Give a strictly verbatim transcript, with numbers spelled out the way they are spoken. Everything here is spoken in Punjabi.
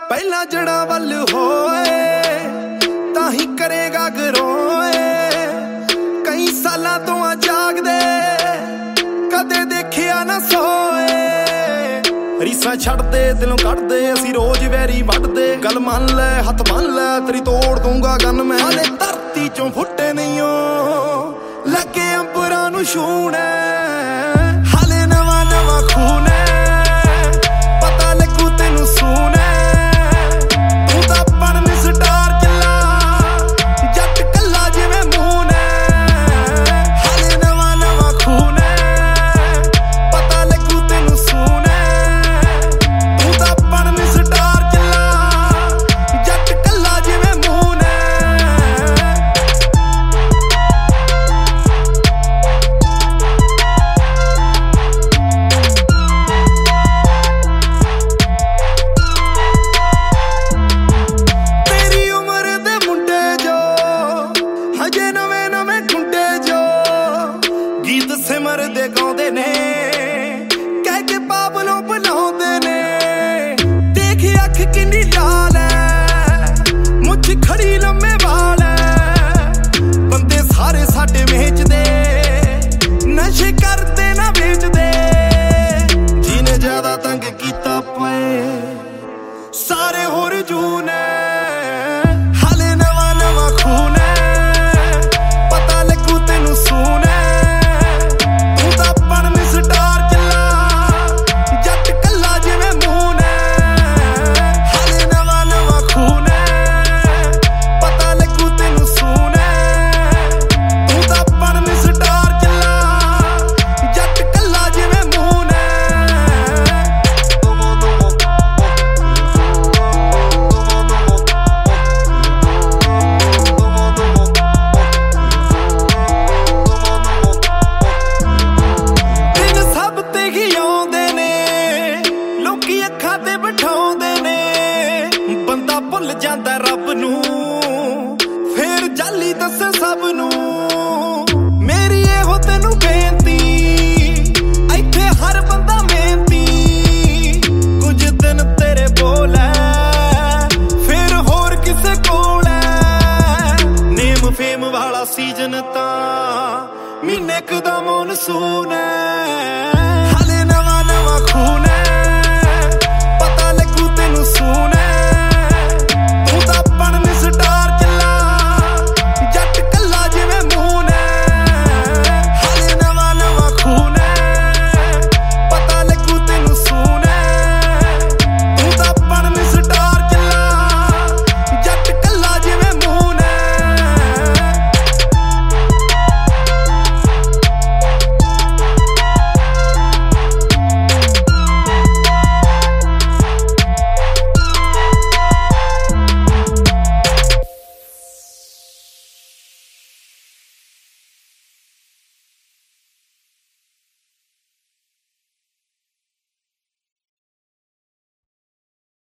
ਪਹਿਲਾਂ ਜੜਾਂ ਵੱਲ ਹੋਏ ਤਾਂ ਹੀ ਕਰੇਗਾ ਗਰੋਏ। ਕਈ ਸਾਲਾਂ ਤੋਂ ਆ ਜਾਗਦੇ ਕਦੇ ਦੇਖਿਆ ਨਾ ਸੋਏ। ਰੀਸਾਂ ਛੱਡਦੇ ਦਿਲੋਂ ਕੱਢਦੇ ਅਸੀਂ ਰੋਜ਼ ਵੈਰੀ ਵੱਢਦੇ। ਗੱਲ ਮੰਨ ਲੈ ਹੱਥ ਬੰਨ ਲੈ ਤੇਰੀ ਤੋੜ ਦੂੰਗਾ ਗਨ ਮੈਂ। ਹਾਲੇ ਧਰਤੀ ਚੋਂ ਫੁੱਟੇ ਨਹੀਂ ਓ ਲੱਗੇ ਅੰਬਰਾਂ ਨੂੰ ਛੂਣੇ। ਹਾਲੇ ਨਵਾਂ ਨਵਾਂ ਖੂਨ ਪਤਾ ਲੱਗੂ ਤੈਨੂੰ ਸੂਨੇ। ਤੂੰ ਤਾਂ ਬਣ ਨੀ ਸਟਾਰ ਚੱਲਾ ਜੱਟ ਕੱਲਾ ਜਿਵੇਂ ਮੂਨ। ਹਾਲੇ ਨਵਾਂ ਨਵਾਂ ਖੂਨ ਪਤਾ ਲੱਗੂ ਤੈਨੂੰ ਸੂਨੇ। ਤੂੰ ਤਾਂ ਬਣ ਨੀ ਸਟਾਰ ਚੱਲਾ ਜੱਟ ਕੱਲਾ ਜਿਵੇਂ ਮੂਨ। ਗੀਤ ਸਿਮਰਦੇ ਗਾਉਂਦੇ ਨੇ ਕਹਿ ਕੇ ਬਾਬਲੋਂ ਬੁਲਾਉਂਦੇ ਨੇ। ਦੇਖ ਅੱਖ ਕਿੰਨੀ ਲਾਲ ਐ ਮੁੱਛ ਖੜੀ ਲੰਮੇ ਵਾਲ ਐ। ਬੰਦੇ ਸਾਰੇ ਸਾਡੇ ਵੇਚਦੇ ਨਸ਼ੇ ਕਰਦੇ ਨਾ ਵੇਚਦੇ। ਜਿਹਨੇ ਜ਼ਿਆਦਾ ਤੰਗ ਕੀਤਾ ਪਏ ਸਾਰੇ ਹੋਰ ਜੂਨ ਐ। ਹਾਲੇ ਨਵਾਂ ਨਵਾਂ ਖੂਨ ਪਤਾ ਲੱਗੂ ਤੈਨੂੰ ਸੂਨ। ਅੱਖਾਂ ਤੇ ਬਿਠਾਉਂਦੇ ਨੇ ਬੰਦਾ ਭੁੱਲ ਜਾਂਦਾ ਰੱਬ ਨੂੰ ਫੇਰ ਜਾਲੀ ਦੱਸੇ ਸਭ ਨੂੰ। ਮੇਰੀ ਇਹੋ ਤੈਨੂੰ ਬੇਨਤੀ ਇੱਥੇ ਹਰ ਬੰਦਾ ਮਿਹਨਤੀ। ਕੁਝ ਦਿਨ ਤੇਰੇ ਬੋਲ ਐ ਫੇਰ ਹੋਰ ਕਿਸੇ ਕੋਲ ਐ। ਨੇਮ ਫੇਮ ਵਾਲਾ ਸੀਜ਼ਨ ਤਾਂ ਮਹੀਨੇ ਕੁ ਦਾ ਮੌਨਸੂਨ ਐ।